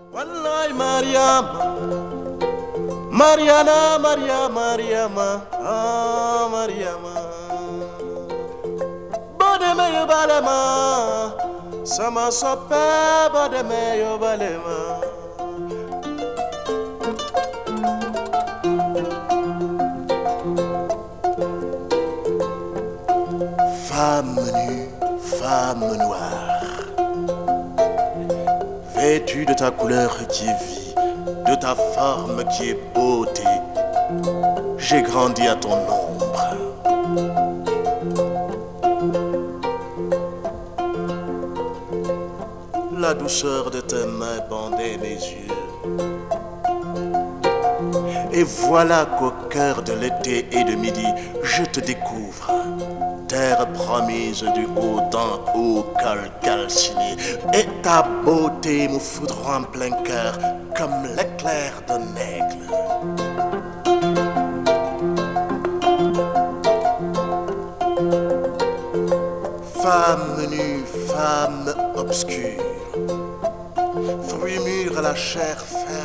Wallahi Mariama, Mariana, Mariama, ah Mariama. Bodeme yo balema, sama sope bodeme yo balema. Femme nue, femme noire, vêtue de ta couleur qui est vie, de ta forme qui est beauté, j'ai grandi à ton ombre. La douceur de tes mains bandait mes yeux. Et voilà qu'au cœur de l'été et de midi, je te découvre. Terre promise du haut d'un haut col calciné. Et ta beauté me foudroie en plein cœur comme l'éclair d'un aigle. Femme nue, femme obscure, fruit mûr à la chair ferme,